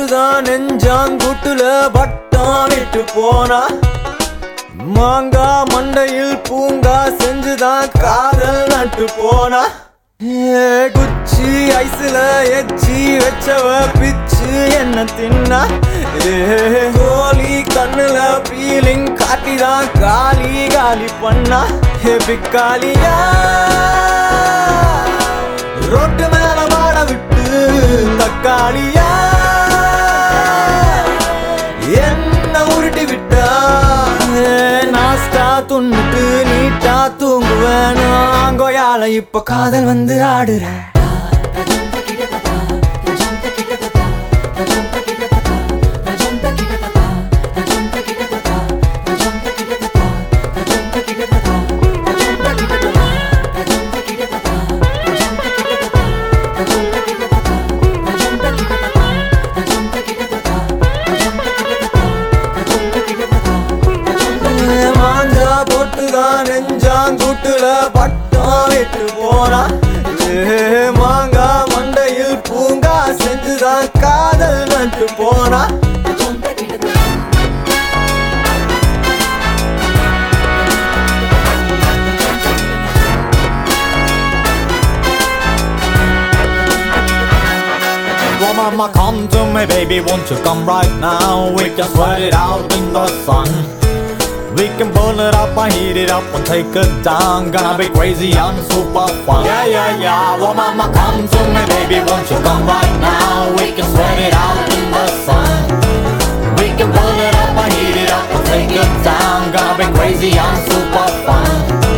போட்டுதான் நெஞ்சாங்குட்டுல பட்டம் விட்டு போனா மாங்கா மண்டையில் பூங்கா செஞ்சுதான் காதல் நட்டு போனா குச்சி ஐசுல எச்சி வச்சவ பிச்சு என்ன தின்னா கோலி கண்ணுல பீலிங் காட்டிதான் காலி காலி பண்ணா பிக்காலியா ரோட்டு மேல மாட விட்டு தக்காளியா என்ன உருட்டி விட்டா நாஸ்டா துண்ணுட்டு நீட்டா தூங்குவேன் நாங்கோயால இப்ப காதல் வந்து ஆடுற நெஞ்சாங்குட்டுல பட்டம் விட்டு போனா மாங்கா மண்டையில் பூங்கா செஞ்சுதான் காதல் நட்டு போனா Well, mama, come to me, baby, won't you come right now? We can sweat it out in the sun. We can burn it up and heat it up and take it down. Gonna be crazy and super fun. Yeah, yeah, yeah. Well, mama, come to me, baby, won't you come right now? We can sweat it out in the sun. We can burn it up and heat it up and take it down. Gonna be crazy and super fun.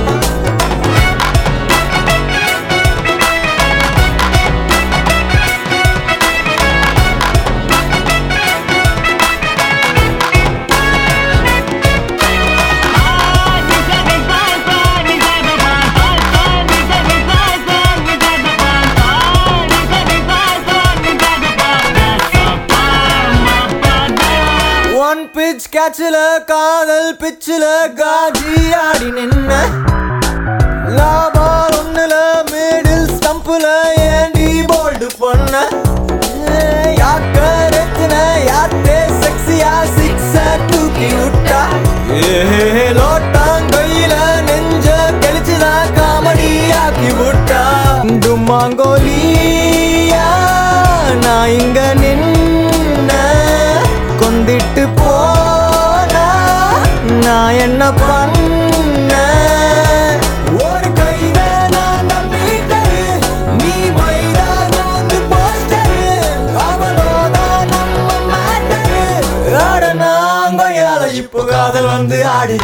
One pitch கேட்ச்ல காதல் பிச்சில காஜி ஆடி நின்ன லாபால் ஒண்ணுல middle ஸ்டம்புல ஏண்டி bolt பண்ண யாக்கரத்தின யாத்தே செக்ஸியா six தூக்கி விட்டா லோட்டாங்கையில நெஞ்ச கழிச்சுதான் காமெடி ஆக்கி விட்டா டுமாங்கோலியா நான் இங்க நின்ன கொந்திட்டு போனா நான் என்ன பண்ண ஒரு கையில நான் நம்பிட்டரு நீ வைராக போஸ்டரு அவளோதான் நம்ம மாட்டரு ஆட நாங்கயால இப்போ காதல் வந்து ஆடு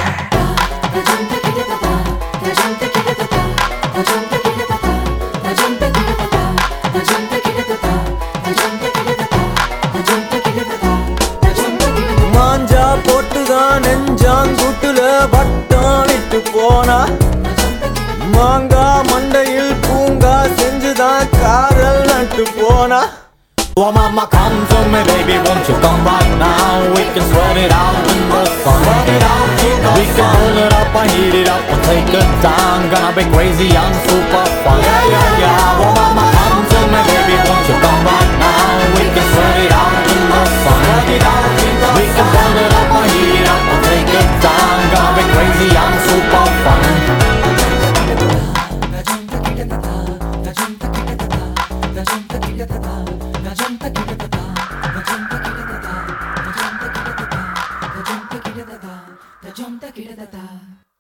மாஞ்சா போட்டுதான் நெஞ்சாங்குட்டுல பட்டம் விட்டு போனா மாங்கா மண்டையில் பூங்கா செஞ்சுதான் காதல் நட்டு போனா Well, mama, come to me, baby, won't you come right now? We can sweat it out in the sun. We can pull it up and heat it up and take it down. Gonna be crazy and super fun. Yeah, yeah, yeah. Well, mama, come to me, baby, won't you come right